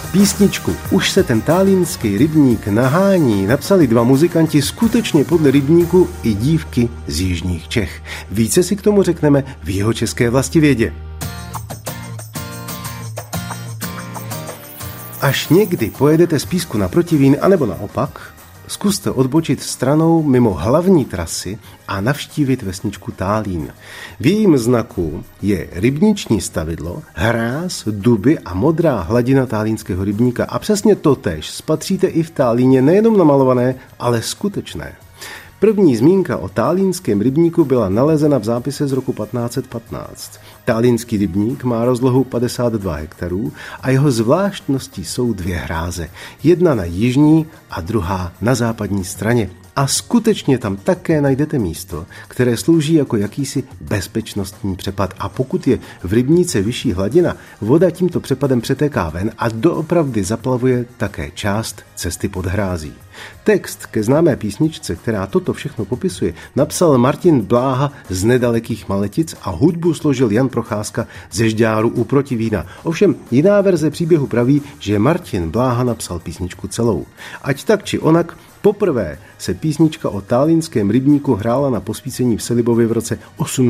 Písničku Už se ten tálínský rybník nahání napsali dva muzikanti skutečně podle rybníku i dívky z jižních Čech. Více si k tomu řekneme v Jihočeské vlastivědě. Až někdy pojedete z Písku na Protivín, anebo naopak, zkuste odbočit stranou mimo hlavní trasy a navštívit vesničku Tálín. V jejím znaku je rybniční stavidlo, hráz, duby a modrá hladina tálínského rybníka. A přesně totéž spatříte i v Tálíně, nejenom namalované, ale skutečné. První zmínka o tálínském rybníku byla nalezena v zápise z roku 1515. Tálínský rybník má rozlohu 52 hektarů a jeho zvláštností jsou dvě hráze. Jedna na jižní a druhá na západní straně. A skutečně tam také najdete místo, které slouží jako jakýsi bezpečnostní přepad. A pokud je v rybníce vyšší hladina, voda tímto přepadem přetéká ven a doopravdy zaplavuje také část cesty pod hrází. Text ke známé písničce, která toto všechno popisuje, napsal Martin Bláha z nedalekých Maletic a hudbu složil Jan Procházka ze Žďáru u Protivína. Ovšem jiná verze příběhu praví, že Martin Bláha napsal písničku celou. Ať tak či onak, poprvé se písnička o tálínském rybníku hrála na posvícení v Selibově v roce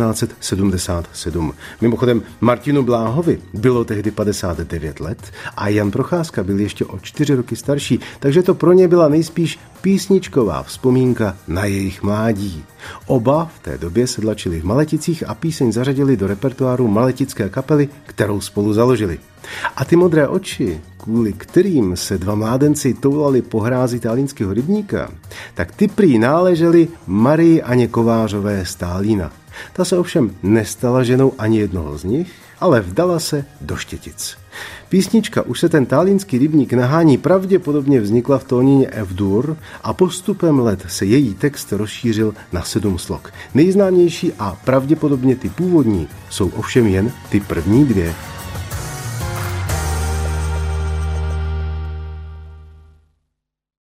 1877. Mimochodem Martinu Bláhovi bylo tehdy 59 let a Jan Procházka byl ještě o 4 roky starší, takže to pro ně byla nejspíš písničková vzpomínka na jejich mládí. Oba v té době sedlačili v Maleticích a píseň zařadili do repertoáru maletické kapely, kterou spolu založili. A ty modré oči, kvůli kterým se dva mládenci toulali po hrázi tálínského rybníka, tak ty prý náležely Marii Aně Kovářové z Tálína. Ta se ovšem nestala ženou ani jednoho z nich, ale vdala se do Štětic. Písnička Už se ten tálínský rybník nahání pravděpodobně vznikla v tónině F-dur a postupem let se její text rozšířil na 7 slok. Nejznámější a pravděpodobně ty původní jsou ovšem jen ty první dvě.